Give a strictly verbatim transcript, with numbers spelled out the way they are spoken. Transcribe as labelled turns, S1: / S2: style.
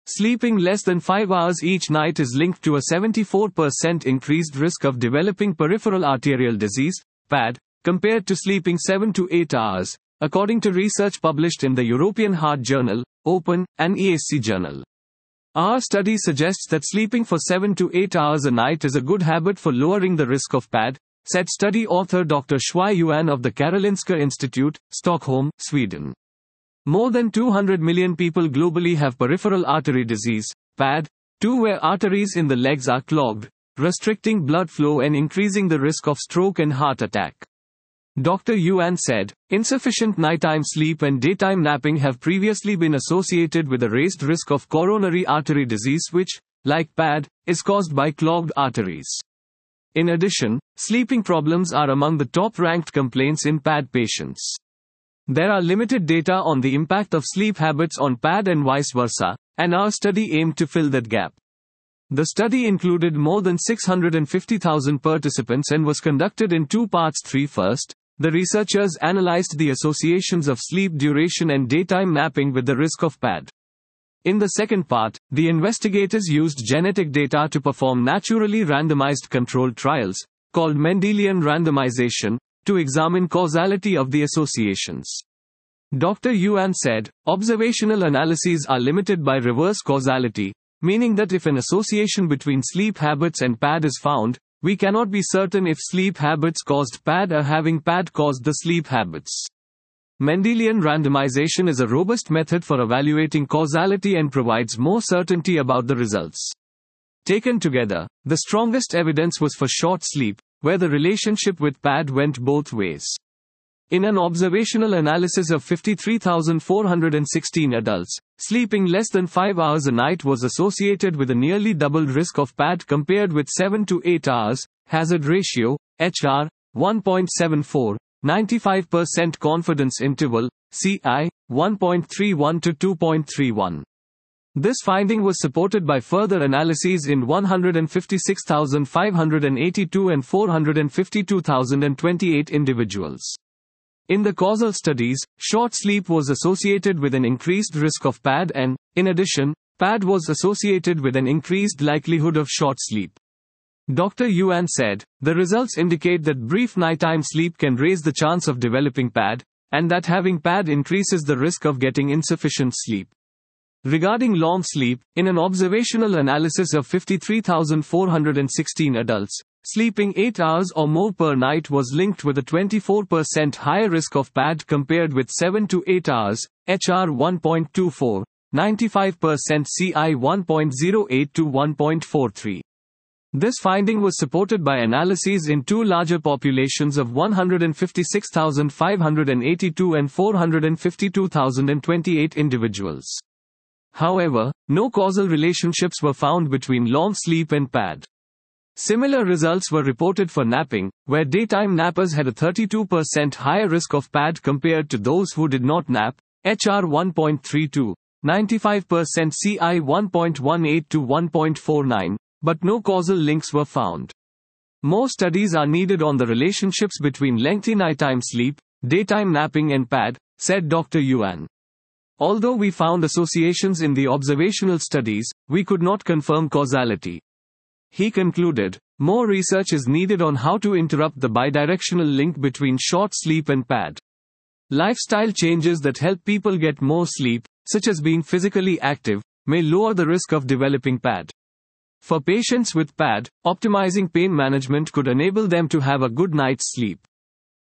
S1: Sleeping less than five hours each night is linked to a seventy-four percent increased risk of developing peripheral arterial disease, P A D, compared to sleeping seven to eight hours, according to research published in the European Heart Journal, Open, and E S C Journal. Our study suggests that sleeping for seven to eight hours a night is a good habit for lowering the risk of P A D, said study author Doctor Shui Yuan of the Karolinska Institute, Stockholm, Sweden. More than two hundred million people globally have peripheral artery disease, P A D, two where arteries in the legs are clogged, restricting blood flow and increasing the risk of stroke and heart attack. Doctor Yuan said, insufficient nighttime sleep and daytime napping have previously been associated with a raised risk of coronary artery disease which, like P A D, is caused by clogged arteries. In addition, sleeping problems are among the top-ranked complaints in P A D patients. There are limited data on the impact of sleep habits on P A D and vice versa, and our study aimed to fill that gap. The study included more than six hundred fifty thousand participants and was conducted in two parts. Three First, the researchers analyzed the associations of sleep duration and daytime napping with the risk of P A D. In the second part, the investigators used genetic data to perform naturally randomized controlled trials, called Mendelian randomization, to examine causality of the associations. Doctor Yuan said, observational analyses are limited by reverse causality, meaning that if an association between sleep habits and P A D is found, we cannot be certain if sleep habits caused P A D or having P A D caused the sleep habits. Mendelian randomization is a robust method for evaluating causality and provides more certainty about the results. Taken together, the strongest evidence was for short sleep, where the relationship with P A D went both ways. In an observational analysis of fifty-three thousand four hundred sixteen adults, sleeping less than five hours a night was associated with a nearly doubled risk of P A D compared with seven to eight hours, hazard ratio, H R, one point seven four, ninety-five percent confidence interval, C I, one point three one to two point three one. This finding was supported by further analyses in one hundred fifty-six thousand five hundred eighty-two and four hundred fifty-two thousand twenty-eight individuals. In the causal studies, short sleep was associated with an increased risk of P A D and, in addition, P A D was associated with an increased likelihood of short sleep. Doctor Yuan said, the results indicate that brief nighttime sleep can raise the chance of developing P A D, and that having P A D increases the risk of getting insufficient sleep. Regarding long sleep, in an observational analysis of fifty-three thousand four hundred sixteen adults, sleeping eight hours or more per night was linked with a twenty-four percent higher risk of P A D compared with seven to eight hours, H R one point two four, ninety-five percent C I one point zero eight to one point four three. This finding was supported by analyses in two larger populations of one hundred fifty-six thousand five hundred eighty-two and four hundred fifty-two thousand twenty-eight individuals. However, no causal relationships were found between long sleep and P A D. Similar results were reported for napping, where daytime nappers had a thirty-two percent higher risk of P A D compared to those who did not nap, H R one point three two, ninety-five percent C I one point one eight to one point four nine, but no causal links were found. More studies are needed on the relationships between lengthy nighttime sleep, daytime napping and P A D, said Doctor Yuan. Although we found associations in the observational studies, we could not confirm causality. He concluded, more research is needed on how to interrupt the bidirectional link between short sleep and P A D. Lifestyle changes that help people get more sleep, such as being physically active, may lower the risk of developing P A D. For patients with P A D, optimizing pain management could enable them to have a good night's sleep.